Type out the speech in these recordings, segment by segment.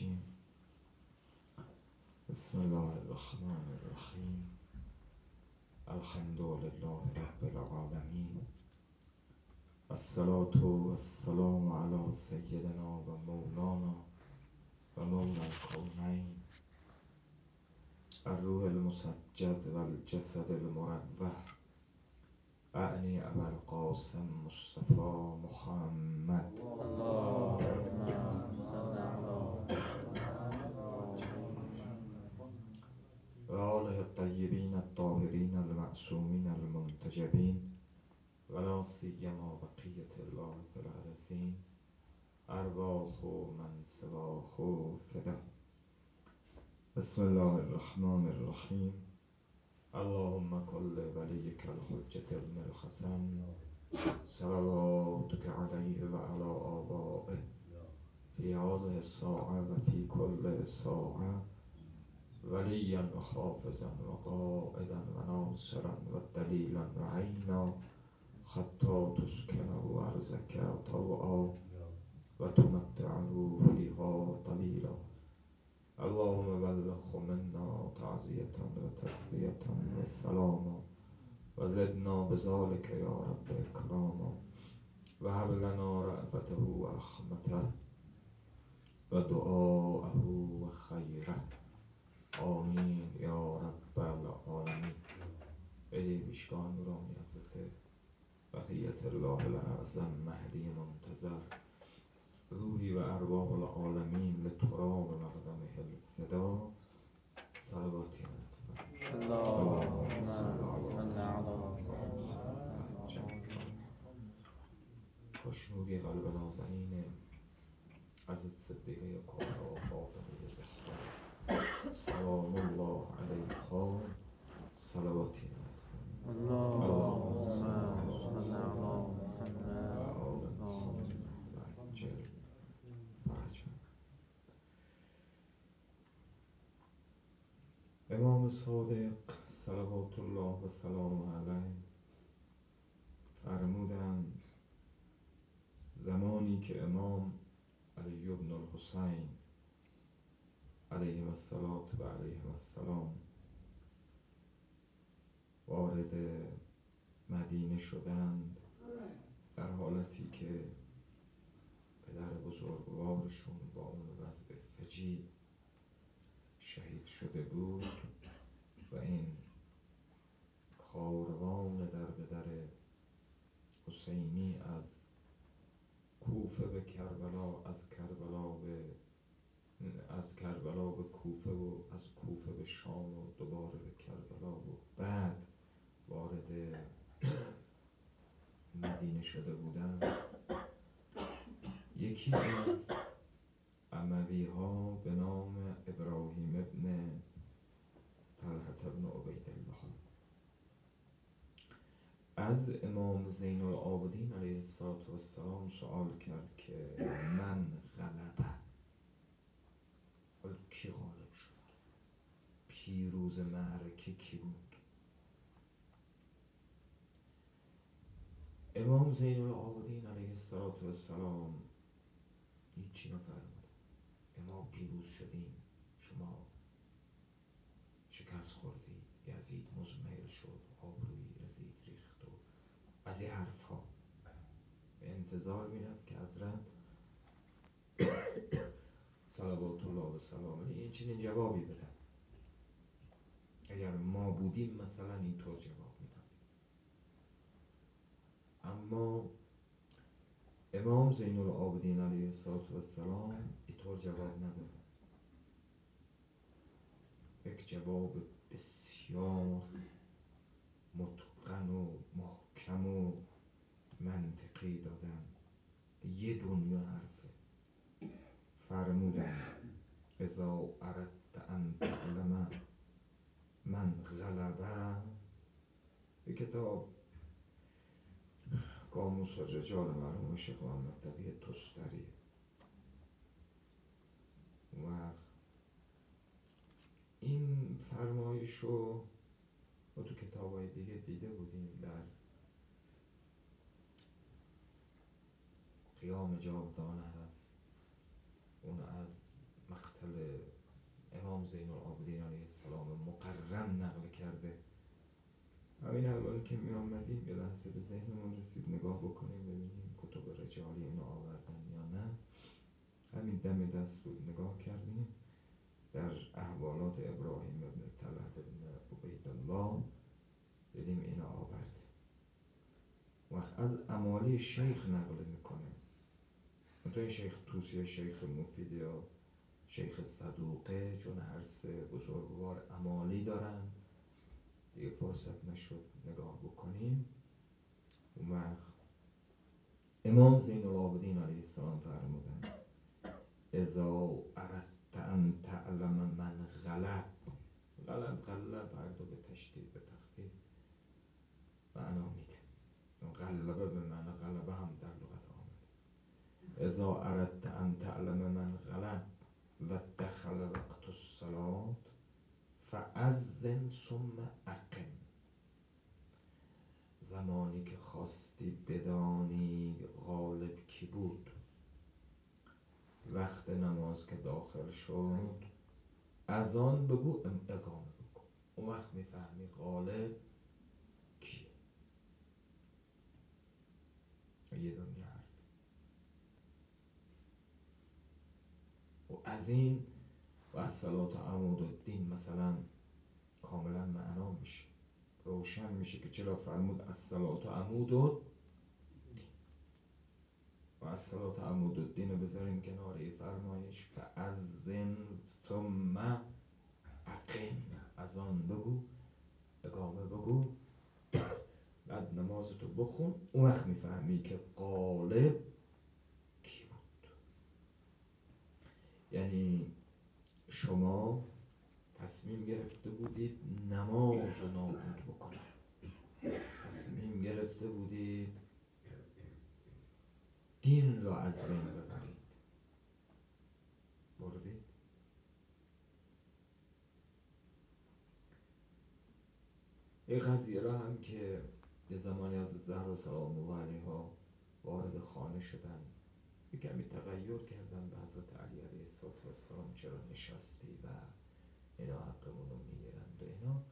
الرجیم. بسم الله الرحمن الرحیم. الحمد لله رب العالمین. الصلاة والسلام علی سیدنا و مولانا و مولا الکونین الروح المسجد و الجسد المروح اعنی ابا القاسم مصطفى محمد و آله الطیبین الطاهرین المعصومین المنتجبین و لا سیما بقیة الله فی الارضین ارواح من سواه فدا. بسم الله الرحمن الرحیم. اللهم کل ولیک الحجة ابن الحسن صلواتک علیه و علی آبائه فی هذه الساعة و فی کل ساعة ولیا و حافظا و قائدا و ناصرا و دلیلا و عینا حتی تسکنه ارضک طوعا و تمتعه فیها طویلا. اللهم بلغه منا تعزیة و تسلیة و سلاما و زدنا بذلك یا رب اکراما و هب لنا رأفته و رحمته و دعاءه و خیره. آمین یا رب العالمین. ای بیشگان نورانی حضرت بقیت الله الاعظم مهدی منتظر روحی و ارواح العالمین لتراب مقدمه الفدا صلواتی اللهم صل علی خوشنودی قلب نازنین حضرت صدیقه کبری فاطمه زهرا سلام الله علیها صلواتی اللهم صل علی امام صادق صلوات الله و سلام علیه فرمودند زمانی که امام علی بن الحسین علیه الصلاة و علیه السلام وارد مدینه شدند، در حالتی که پدر بزرگوارشون با اون وضع فجیع شهید شده بود و این کاروان در به در حسینی از کوفه به کربلا، از کربلا به کوفه و از کوفه به شام و دوباره به کربلا و بعد وارد مدینه شده بودند، یکی از اموی ها به نام ابراهیم ابن طلحة ابن عبیدالله از امام زین العابدین علیه السلام سؤال کرد که من غلبه، حالا کی غالب شد؟ پیروز معرکه کی بود؟ امام زین العابدین علیه السلام هیچی نفرمود. ما پیروز شدیم، شما شکست خوردی، یزید مزمحل شد، آبروی یزید ریخت و از این حرف ها. به انتظار میرفت که حضرت صلوات الله و سلام علیه این چنین جوابی بدن. اگر ما بودیم مثلا اینطور جواب میدادیم. اما امام زین العابدین علیه السلام اینطور جواب نداد. یک جواب بسیار متقن و محکم و منطقی دادن. یه دنیا حرفه. فرمودن اذا اردت ان تعلم من غلبه، به کتاب قاموس الرجال مرحوم شیخ محمد تقی تستری و این فرمایش رو ما تو کتاب‌های دیگه دیده بودیم. در قیام جاودانه هست، اون از مقتل زین العابدین علیه السلام مقرن نقل کرده. همین الان که می آمدیم یه لحظه به ذهنمون رسید نگاه بکنیم ببینیم کتب رجالی اینو آوردن یا نه. همین دم دست بود نگاه کردیم در احوالات ابراهیم ابن طلحه ابن عبیدالله دیدیم اینو آورده. وقت از امالی شیخ نقل میکنه، مثلا شیخ توسی، شیخ مفید یا شیخ صدوقه، چون هر سه بزرگوار امالی دارن دیگه فرصت نشد نگاه بکنیم. اون وقت امام زین العابدین علیه السلام فرمودن اذا اردت ان تعلم من غلب، غلب هر دو به تشدید به تخفیف معنا میده. غلبه به معنی غلبه هم در لغت آمده. اذا اردت ان تعلم من غلب و دخل وقت الصلاة فأذن ثم اقم. زمانی که خواستی بدانی غالب کی بود، وقت نماز که داخل شد از آن بگو اقامه بکن. اون وقت میفهمی غالب کیه. یه دنیا حرف و از این و از صلات عمود الدین مثلا کاملا معنا میشه، روشن میشه که چرا فرمود از صلات عمود الدین و از صلات عمود الدین رو بذاریم کنار فرمایش فأذن ثم اقیم. از آن بگو اقامه بگو بعد نمازتو بخون. اون وقت میفهمی که غالب کی بود. یعنی شما تصمیم گرفته بودید نماز رو نابود بکنید، تصمیم گرفته بودید دین را از بین ببرید، بردید. این قضیه را هم که یه زمانی از زهرا سلام الله علیها وارد خانه شدن یه کمی تغییر کردن به حضرت علی علیه السلام چرا نشستی و اینا حقمون رو میگیرند و اینا.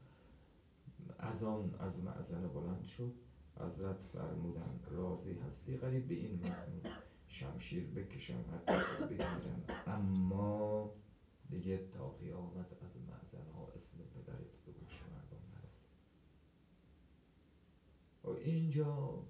از معزن بلند شد، حضرت فرمودن راضی هستی قریب به این مضمون شمشیر بکشم حتی بگیرم اما دیگه تا قیامت از معزن ها اسم پدرت به گوش مردم نرسه. و اینجا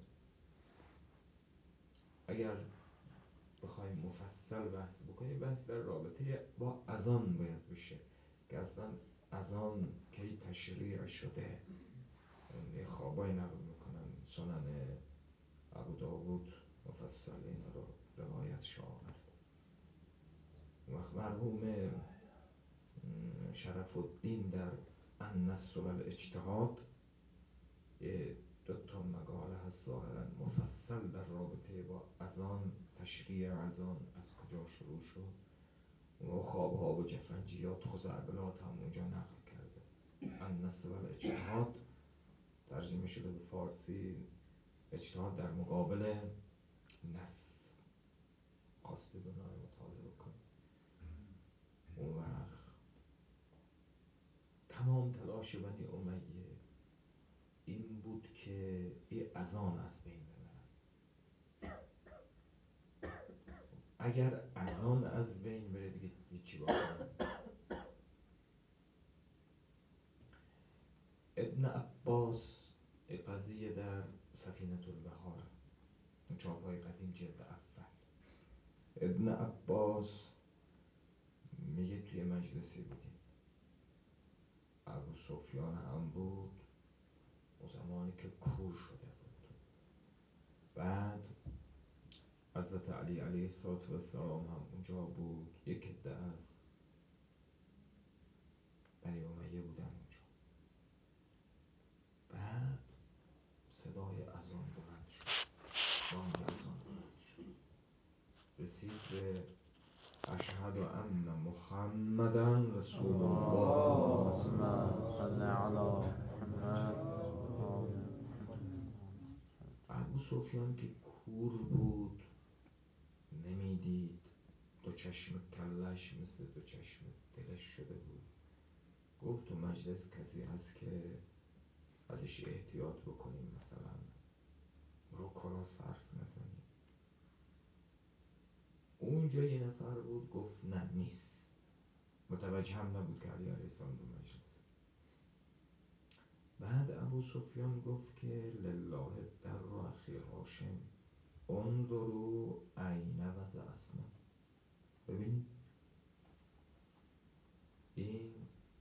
اگر بخوایم مفصل بحث بکنیم بحث در رابطه با اذان باید بشه که اصلا اذان کی تشریع شده. یه خوابای نقل میکنن سنن ابو داود مفصل این رو روایتش آمد. وقت مرحوم شرف الدین در النص و الاجتهاد دو تا مقاله هست ظاهرا مفصل در رابطه با اذان، تشریع اذان از کجا شروع شد و خوابها و جفنجیات خزعبلات هم اونجا نقل کرده. النص و الاجتهاد ترجمه شده به فارسی اجتهاد در مقابل نص. خواسته دنیا مطالعه کنه. اون وقت تمام تلاش بنی امیه این بود که این اذان از بین ببرن. اگر اذان از بین بره دیگه هیچی باقی. ابن عباس قضیه در سفینة البحار چاپای قدیم جلد اول، ابن عباس میگه توی مجلسی بودیم ابو سفیان هم بود و زمانی که کور شده بود. بعد حضرت علی علیه السلام هم اونجا بود. یک عده از بنی امیه بودن اونجا. بعد صدای اذان بلند شد، بانگ اذان بلند شد، رسید به اشهد ان محمدا رسول الله. صلی علی محمد. ابو سفیان که کور بود نمیدید، دو چشم کلش مثل دو چشم دلش شده بود. گفت تو مجلس کسی هست که ازش احتیاط بکنیم، مثلا رو کلا صرف نزنیم؟ اونجا یه نفر بود گفت نه نیست. متوجه هم نبود که علی علیه السلام دو مجلس. بعد ابو سفیان گفت که لله در و اخی هاشم انظروا عین وضع اسنا. ببینید این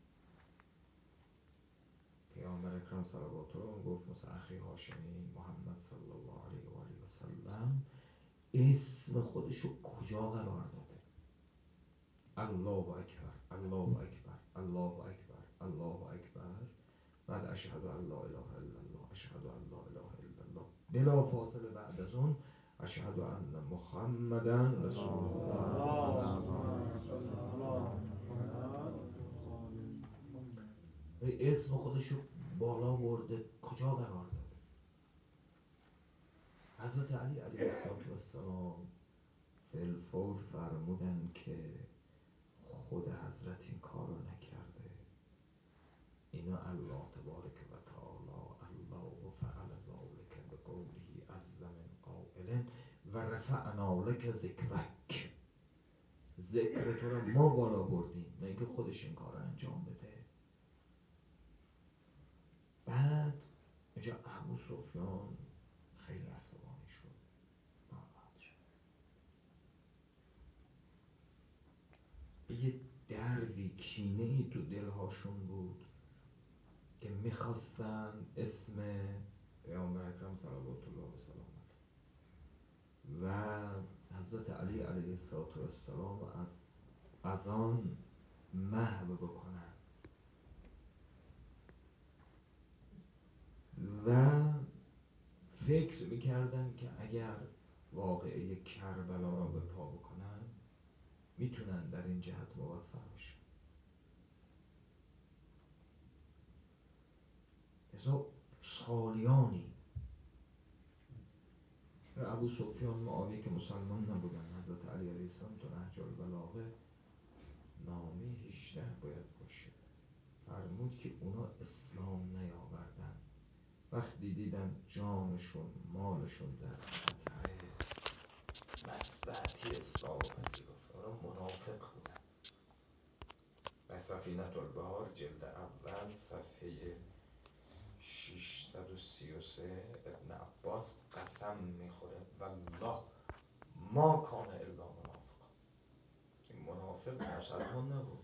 پیامبر اکرم صلوات الله گفت مثل اخی هاشمی محمد صلی الله علیه و آله و سلم اسم خودشو کجا قرار داده؟ الله اکبر، الله اکبر، الله اکبر، الله اکبر. بعد اشهد ان لا اله الا الله، اشهد ان لا اله الا الله. بلا فاصله بعد از اون اشهد ان محمدا رسول الله. اسم خودشو بالا برده، کجا قرار داده؟ حضرت علی علیه السلام فی الفور فرمودن که خود حضرت این کارو نکرده، اینو الله تبارک و تعالی الله فعل ذلک بقوله عز من قائل و رفعنا لک ذکرک. ذکر تو رو ما بالا بردیم، نه اینکه خودش این کار رو انجام بده. بعد اینجا ابو سفیان خیلی عصبانی شد، ناراحت شد. یه دردی، کینه ای تو دلهاشون بود که میخواستن اسم پیامبر اکرم صلوات الله و سلام و حضرت علی علیه السلام از آن محو بکنن و فکر میکردن که اگر واقعه کربلا را به پا بکنن میتونن در این جهت موفق بشن. حساب سالیانی ابو سفیان معاویه که مسلمان نبودن، حضرت علی علیه السلام تو نهج البلاغه نامه 18 باید باشه، فرمود که اونا اسلام نیاوردن، وقتی دیدن جانشون مالشون در خطره مصلحتی اسلام پذیرفت، اونا منافق بودن. و سفینة البحار جلد اول صفحه 633 ابن عباس قسم میخوره والله ما کان الا منافق. این منافق مسلمان نبود،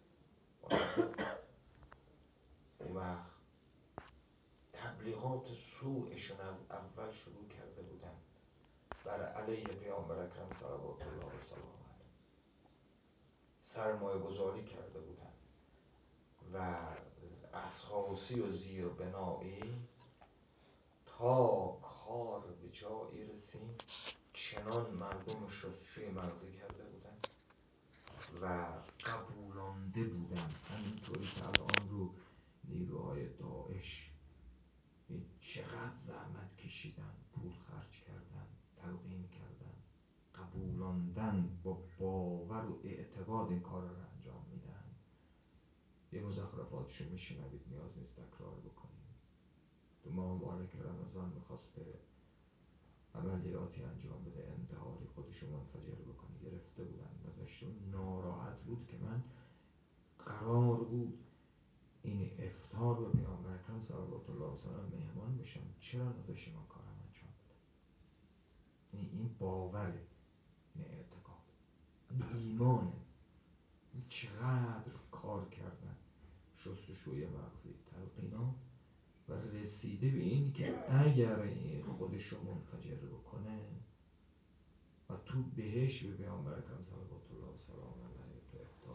اون وقت تبلیغات سوءشون از اول شروع کرده بودن بر علیه پیامبر اکرم صلوات الله و سلام علیه، سرمایه گذاری کرده بودن و اساسی و زیر بنایی تا کار به جایی رسید چنان مردم شستشوی مغزی کرده بودن و قبولانده بودن، همینطوری که الان رو نیروهای داعش چقدر زحمت کشیدن، پول خرج کردن، تلقین کردن، قبولاندن، با باور و اعتقاد این کار رو انجام میدن. یه مزخرفاتشو میشنوید، نیاز نیست تکرار بکنیم. تو ماه مبارک رمضان میخواسته عملیاتی انجام بده، انتحاری خودشو منفجر بکنه، گرفته بودن ازشون، ناراحت بود که من قرار بود این افطار به پیامبر اکرم صلوات الله و سلام مهمان بشم، چرا ازش من کارم انجام بده؟ این باوره، این اعتقاد، این ایمانه. این چقدر کار کردن، شستشوی مغزی، تلقینا و رسیده به این که اگر این خودشو منفجر بکنه و تو بهش به پیامبر اکرم صلوات الله و سلام علیه تو افطار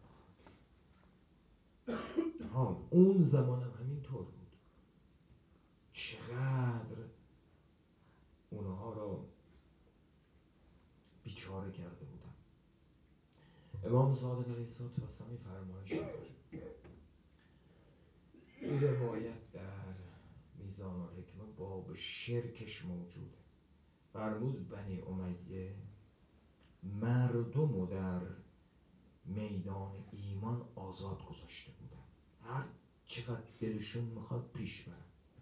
ها. اون زمان هم همینطور بود، چقدر اونها رو بیچاره کرده بودن. امام صادق علیه السلام فرمایش داره، این روایت در میزان الحکمه باب شرکش موجوده. فرمود بنی امیه مردم رو در میدان ایمان آزاد گذاشته بودن، هر چقدر دلشون میخواد پیش برن،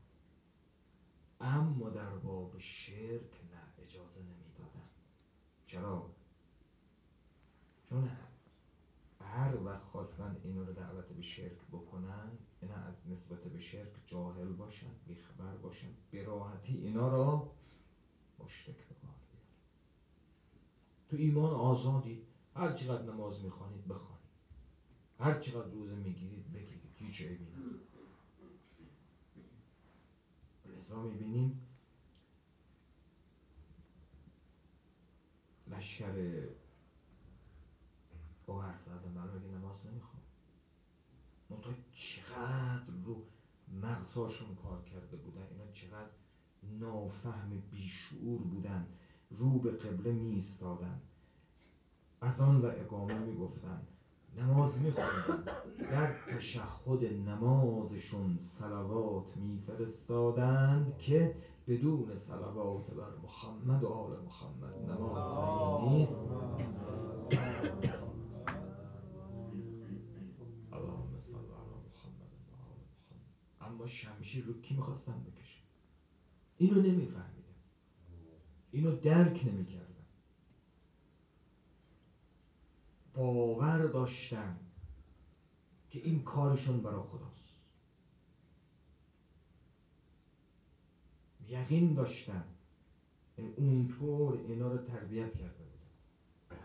اما در باب شرک نه، اجازه نمیدادن. چرا؟ چون هر وقت خواستن اینو رو دعوت به شرک بکنن، اینا از نسبت به شرک جاهل باشن، بیخبر باشن، به راحتی اینا را مشرک به کار بیارن. تو ایمان آزادی، هر چقدر نماز میخوانید بخوانید، هر چقدر روزه میگیرید بگیرید، هیچ عیبی نداره. لذا میبینیم لشکر گوهر سعد مگه نماز نمیخوان؟ منتها چقدر رو مغزاشون کار کرده بودن، اینا چقدر نافهم بیشعور بودن، رو به قبله می ایستادن، اذان و اقامه می گفتن، نماز می خوندن، در تشهد نمازشون صلوات می فرستادند که بدون صلوات بر محمد و آل محمد نماز صحیح نیست. اللهم صل علی محمد و آل محمد. اما شمشیر رو کی میخواستن بکشن؟ اینو نمیفهمیدن، اینو درک نمیکردن، باور داشتن که این کارشون برای خداست، یقین داشتن، اونطور اینا رو تربیت کرده بودن.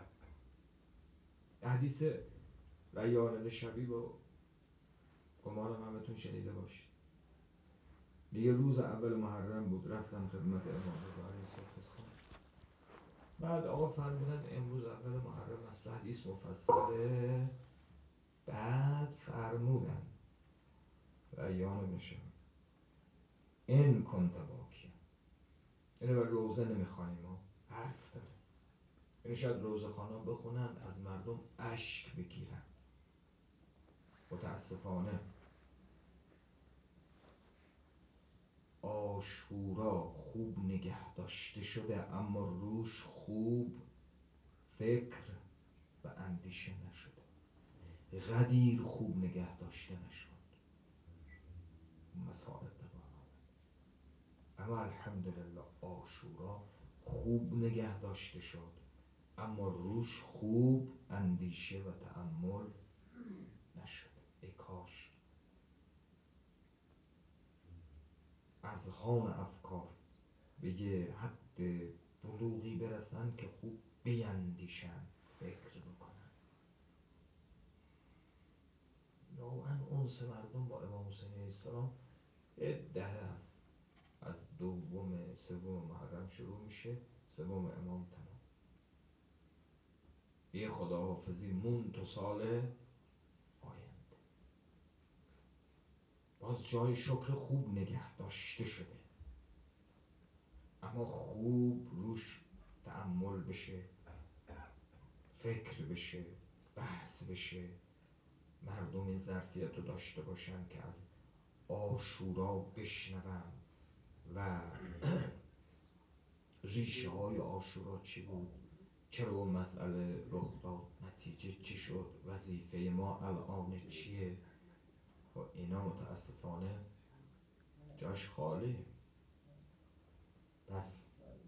حدیث ریان شبی با گمانم همتون شنیده باشید. میگه روز اول محرم بود، رفتم خدمت امام رضا علیه السلام. بعد آقا فرمودن امروز اول محرم است، حدیث مفصله. بعد فرمودن ریان بشه این کنت باکی، اینو بر روزه نمیخوانیم، ما حرف داره، اینو شاید روزه خانا بخونن از مردم اشک بگیرن. متاسفانه عاشورا خوب نگه داشته شده، اما روش خوب فکر و اندیشه نشده، غدیر خوب نگه داشته نشد، مسائل دارد. اما الحمدلله عاشورا خوب نگه داشته شد، اما روش خوب اندیشه و تأمل نشد. ای کاش از هان افکار به یه حد بلوغی برسن که خوب بیندیشن، فکر بکنن. نوعا اونس مردم با امام حسین علیه السلام دهه هست، از دوم سوم محرم شروع میشه، سوم امام تمام. یه خداحافظی مون تو سال آینده. باز جای شکر خوب نگه داشته شده، اما خوب روش تأمل بشه، فکر بشه، بحث بشه، مردم این ظرفیت رو داشته باشن که از عاشورا بشنون و ریشه های عاشورا چی بود، چرا اون مسئله رخ داد، نتیجه چی شد، وظیفه ما الان چیه. و اینا متاسفانه جاش خالی. پس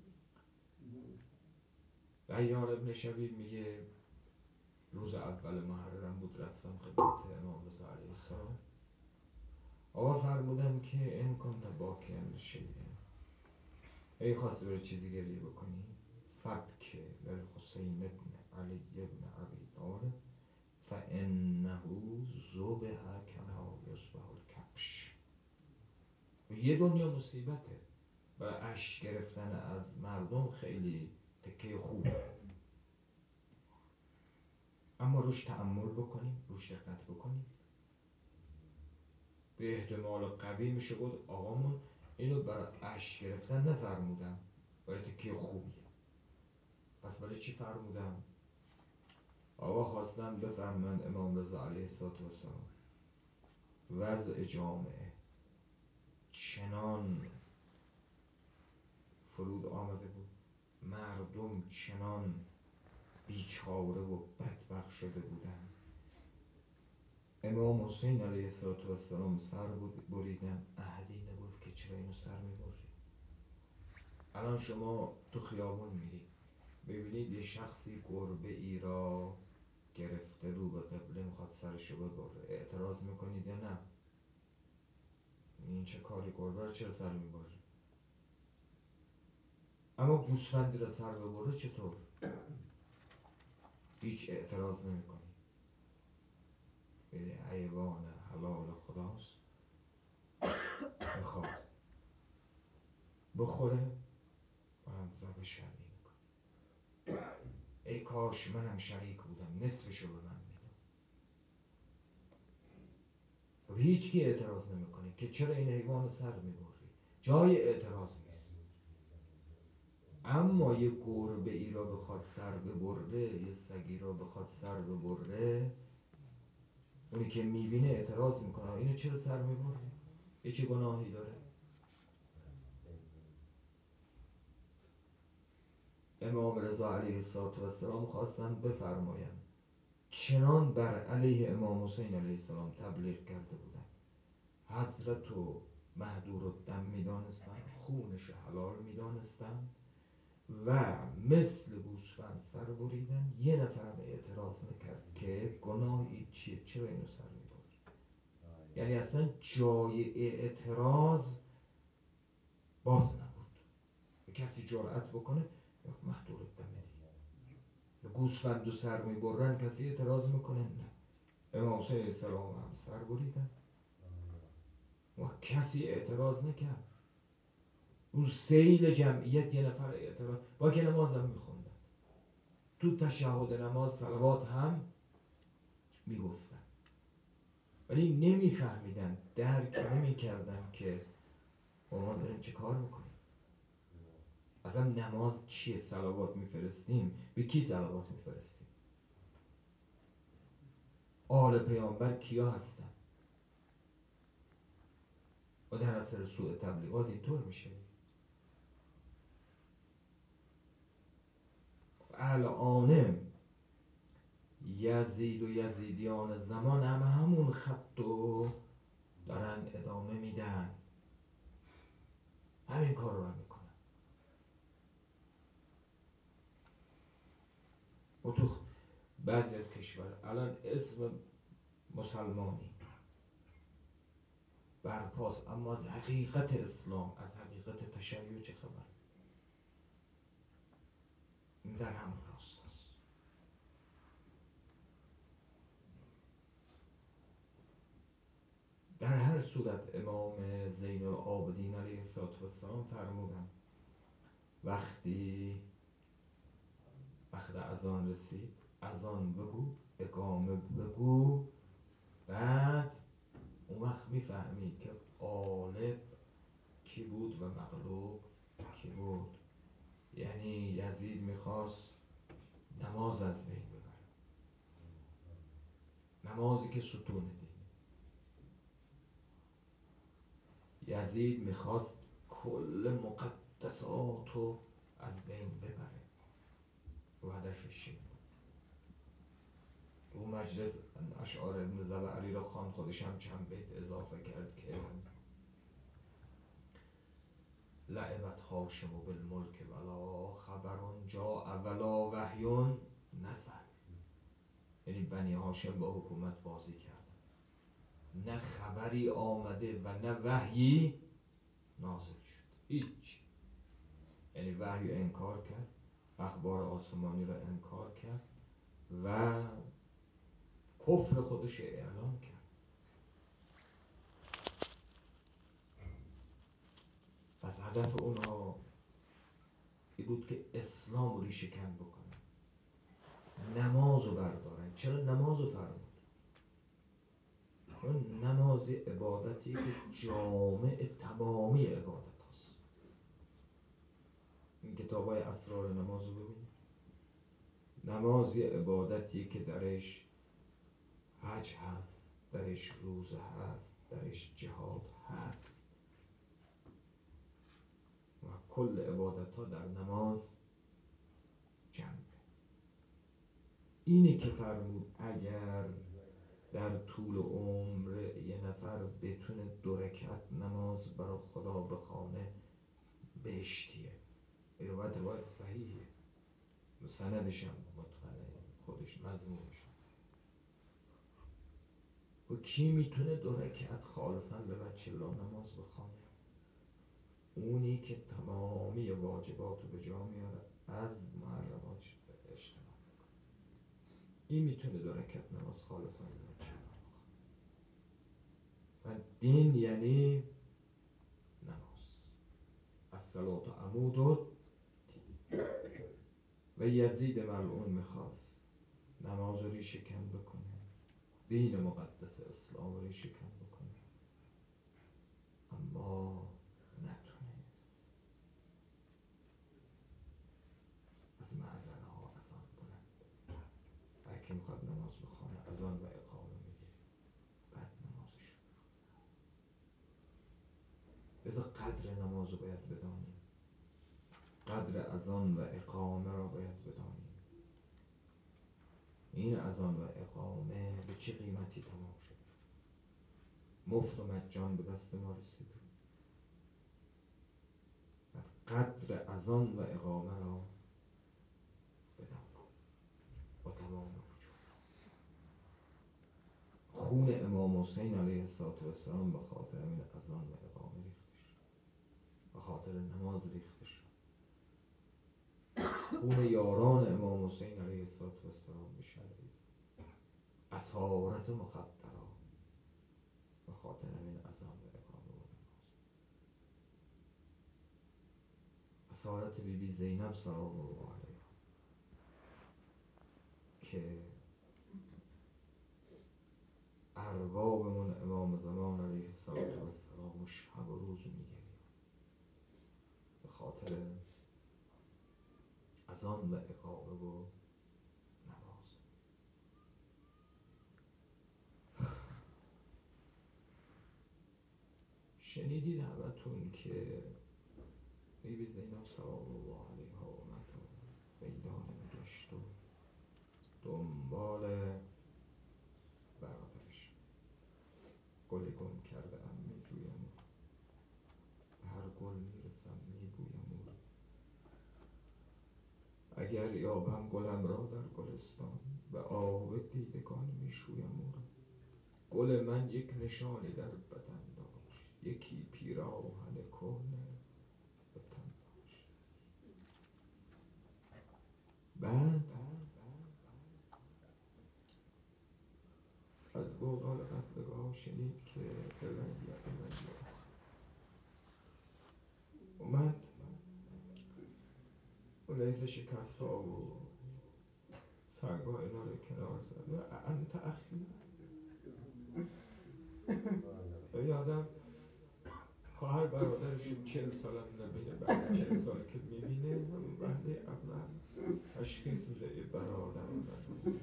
ریان ابن شبیب میگه روز اول محرم بود، رفتم خدمت امام رضا علیه السلام. آقا فرمودن که این کنت باکن شیئا، ای خواسته برای چیزی گریه بکنی، فبک للحسین ابن علی ابن ابی طالب فانه ذبح کما یذبح الکبش. یه دنیا مصیبته و اشک گرفتن از مردم خیلی تکه خوبه، اما روش تأمل بکنیم، روش دقت بکنیم. به احتمال قوی میشه بود آقامون اینو برای اشک گرفتن نفرمودن، برای تکه خوبیه. پس برای چی فرمودن؟ آقا خواستن بفهمن امام رضا علیه السلام وضع جامعه چنان فرود آمده بود، مردم چنان بیچاره و بدبخت شده بودن. امام حسین علیه السلام سر بریدن، احدی نگفت که چرا اینو سر میبری. الان شما تو خیابون میرید ببینید یه شخصی گربه ای را گرفته رو به قبله میخواد سرشو ببره، اعتراض میکنید یا نه؟ این چه کاری، گربه رو چرا سر میبره؟ اما گوسفندی را سر ببره چطور؟ هیچ اعتراض نمیکنی. بده حیوان حلال خداست، بخواد بخوره منم ذبح شرعی میکنم. ای کاش منم شریک بودم، نصفشو به من میدم. و هیچ کی اعتراض نمیکنه که چرا این حیوان رو سر میبری، جای اعتراض نیست. اما یه گربه ای را بخواد سر ببره، یه سگی را بخواد سر ببره، اونی که میبینه اعتراض میکنه اینو چرا سر میبره؟ یه چه گناهی داره؟ امام رضا علیه السلام خواستن بفرمایند، چنان بر علیه امام حسین علیه السلام تبلیغ کرده بودن، حضرت و مهدور الدم میدانستن، خونش حلال میدانستن و مثل گوسفند سر بریدن. یه نفرم اعتراض نکرد که گناهی چیه، چرا اینو سر میبری؟ یعنی اصلا جای اعتراض باز نبود. کسی جرأت بکنه مهدور الدم دیگه، گوسفند و سر میبرن کسی اعتراض میکنه؟ نه. امام حسین علیه السلام هم سر بریدن و کسی اعتراض نکرد. اون سیل جمعیت یه نفر اعتراض، با که نماز هم میخوندن، تو تشهد نماز صلوات هم میگفتن، ولی نمیفهمیدن، درک نمیکردن که ما داریم چه کار میکنیم. اصلا نماز چیه؟ صلوات میفرستیم، به کی صلوات میفرستیم؟ آل پیامبر کیا هستن؟ و در اثر سوء تبلیغات اینطور میشه. الان یزید و یزیدیان زمان همون خطو دارن ادامه میدن، همین کار رو هم میکنن. و تو بعضی از کشور الان اسم مسلمانی برپاست، اما از حقیقت اسلام، از حقیقت تشیع چه خبر؟ این در همون راستاست. در هر صورت امام زین العابدین علیه السلام فرمودن وقتی وقت اذان رسید، اذان بگو، اقامه بگو، بعد اون وقت میفهمید که غالب کی بود و مغلوب کی بود. یعنی یزید میخواست نماز از بین ببره، نمازی که ستون دینه. یزید میخواست کل مقدساتو از بین ببره و هدفش این بود. اون مجلس اشعار ابن زبعری را خواند، خودش هم چند بیت اضافه کرد که لعبت هاشم بالملک ولا خبرون جاء ولا وحی نزل. یعنی بنی هاشم با حکومت بازی کردن، نه خبری آمده و نه وحیی نازل شد، هیچ. یعنی وحی انکار کرد، اخبار آسمانی را انکار کرد و کفر خودش اعلان کرد. پس هدف اونها این بود که اسلام رو ریشه کن بکنن، نماز رو بردارن. چرا نماز رو فرمود؟ چون نماز عبادتی که جامع تمامی عبادت هست. این کتاب های اسرار نماز رو ببینید. نماز عبادتی که درش حج هست، درش روزه هست، درش جهاد هست و کل عبادت ها در نماز جمعه. اینی که فرمود اگر در طول عمر یه نفر بتونه 2 رکعت نماز برای خدا بخونه بهشتیه. روایت صحیحه، سندش هم متقنه، خودش مضمونش. و کی میتونه 2 رکعت خالصا به وجه الله نماز بخونه؟ اونی که تمامی واجبات رو به جا میاره، از محرمات اجتناب میکنه. این میتونه 2 رکعت نماز خالصا به وجه الله بخونه. و دین یعنی نماز. الصلاة عمود و یزید ملعون میخواست نماز رو ریشه کن بکنه، دین مقدس اسلام رو ریشه کن بکنه، اما نتونست. از معذره ها اذان بلند، هر کی میخواد نماز بخونه اذان و اقامه میگه، بعد نمازش رو بخونه. لذا قدر نماز رو باید بدانیم، قدر اذان و اقامه را باید بدانیم. این اذان و اقامه به چه قیمتی تمام شد؟ مفت و مجان به دست ما رسیده. قدر اذان و اقامه را بدانیم با تمام وجود. خون امام حسین علیه السلام به خاطر این اذان و اقامه ریخته شد، به خاطر نماز ریخته شد. خون یاران امام حسین علیه السلام به شهر اسارت مخدرات به خاطر این اذان و اقامه و نماز. اسارت بیبی زینب سلام الله علیها که اربابمون امام زمان علیه السلام شب و روز میگریم به خاطر اذان و اقامه و نماز. شنیدید همتون که بیبی زینب سلام الله علیها اومد و میدان میگشت و دنبال برادرش. گل گم کرده ام میجویم، به هر گل میرسم میبویم، اگر یابم گلم را در گلستان، به آب دیدگان میشویم او را. گل من یک نشانی در بدن داشت، یکی پیراهن کهنه به تن داشت. بعد از گودال قتلگاه شنید که فلنگی اومد و لیز شکست ها و سنگ ها اینا رو کنار زد. انت اخی، این آدم خواهر برادرش 40 سال هم نبینه، بعد 40 سال که میبینه همون وحده اول تشخیص میده ای برادر من.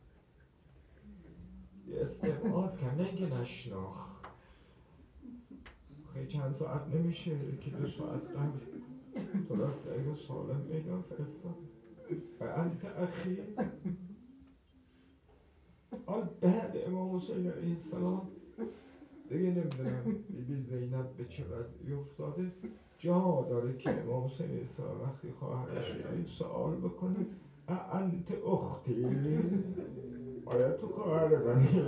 یه استبعاد کن، نه اینکه نشناخ. خیلی چند ساعت نمیشه که 2 ساعت قبل تو را سعید و سالم میدان فرستان و انت اخی. آن بعد امام حسین علیه السلام دیگه نمیدونم بیبی زینب به چه وضعی افتاده، جا داره که امام حسین علیه السلام وقتی خواهرش این سوال بکنه انت اختی، آیا تو خواهر منی؟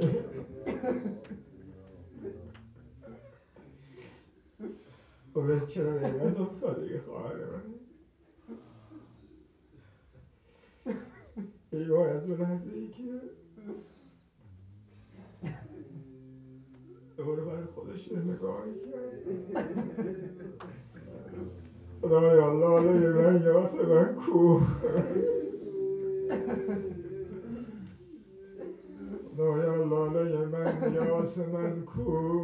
و به چرا نیمز افتاده که خواهر منی؟ ای وای از اون لحظه ای که دوباره برای خودش نگاهی کرد، خدایا لاله من یاس من کو، خدایا لاله من یاس من کو،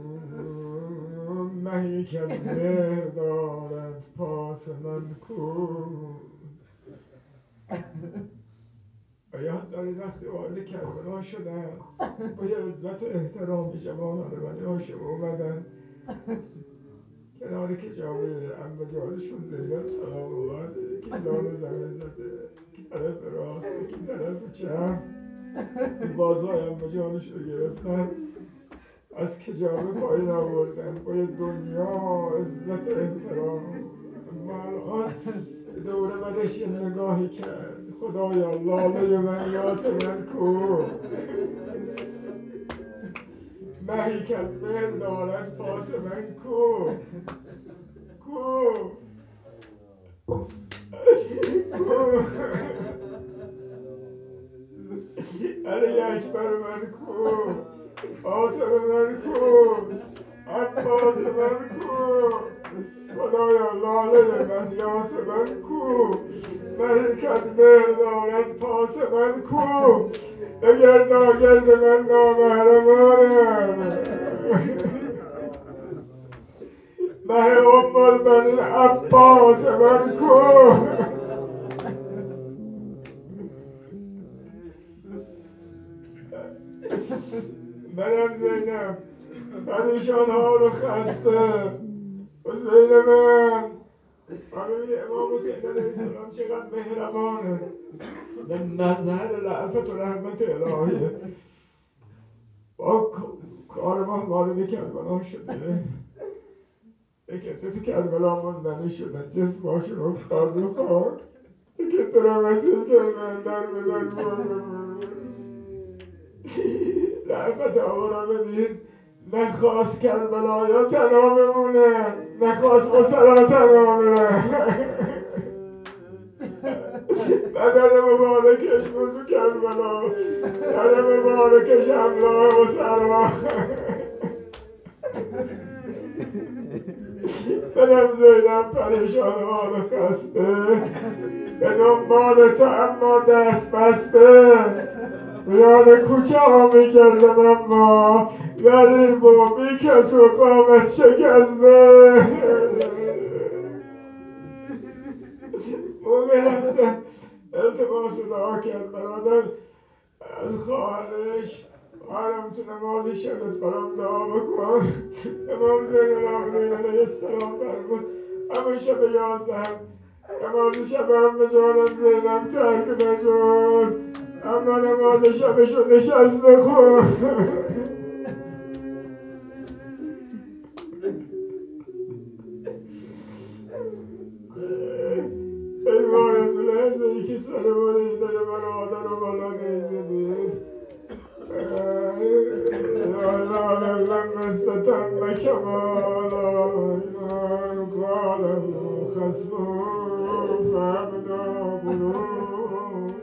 مهی که از مهر دارد پاس من کو. و یاد دارید وقتی وارد کربلا شدن با یه عزت و احترامی جوانان بنی هاشم اومدن کنار که جامعه عمه جانشون زینب سلام الله علیه که زانو زمین زده که طرف راست یکی طرف چپ بازهایم به جانش رو گرفتن از کجاوه پایین آوردن باید دنیا عزت و احترام اما الان دوره برش یه نگاهی کرد خدایا لاله من یاسمن کو مهی که از مهر دارد پاس من کو علی اکبر من کو آسم من کو عباس من کو خدایا لاله من یاس من کو مهی که از مهر دارد پاس من کو بگرد من نامهرمانم مه ام البنین عباس من کو منم زینب پریشان حال و خسته حسین من ببینی امام حسین علیه السلام چقدر مهربانه به مظهر رأفت و رحمت الهیه با کاروان وارد کربلا شده یکته تو کربلا ماندنی شدن جسماشون افتاد رو خاک یکته رو مسیح کردن در بدن رأفت آقا رو ببین نخواست کربلایا تنها بمونه نخواست مسلا تنها بمونه بدن مبارکش بود تو کربلا سر مبارکش همراه و سرما بدم زینب پریشان حال خسته به دنبال تو اما دست بسته میان کوچه ها میگردم اما غریب و بی کس و قامت شکسته موقع رفتن التماس دعا کرد برادر از خواهرش خواهرم تو نماز شبت برام دعا بکن امام زین العابدین علیه السلام فرمود اما شب 11 نماز شب هم به جانم زینب ترک نشد اما نماز شبشو نشسته خون ای با رسول عزیزی که سر بریده برادر و بالا نیزه دید ایمان لم استتم کمالا ایمان قالم خسبو فهمدا قلوب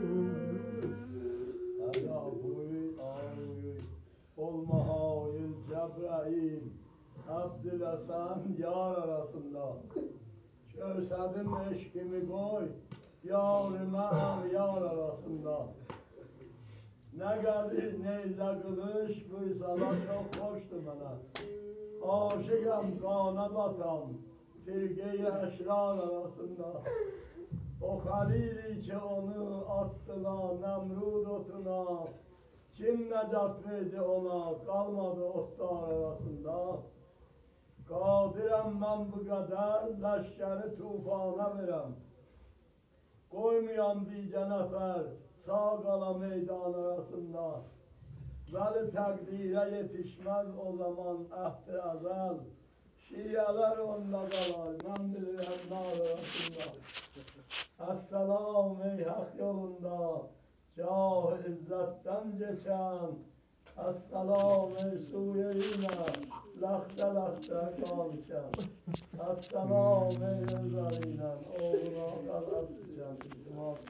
olmahay Cebrail Abdülhasan yar arasında gösterdim eşkimi koy yarime al yar arasında ne kadir neyze kılıç bu sana çok hoştu bana aşıkam kana batam firge-i eşrar arasında o halili ki onu attılar Nemrud otuna kim necat verdi ona kalmadı otlar arasında kadirem ben bu kadar leşkeri tufana verem koymayan bir nefer sağ kala meydan arasında veli takdire yetişmez o zaman ehd-i ezel şiyeler onda kalar ben bilirim nar arasında Esselam ey hak yolunda Cah izzetten geçen Esselam ey suyeyine Lakhte lakhte kalken Esselam ey özerine Oğluna galat düşen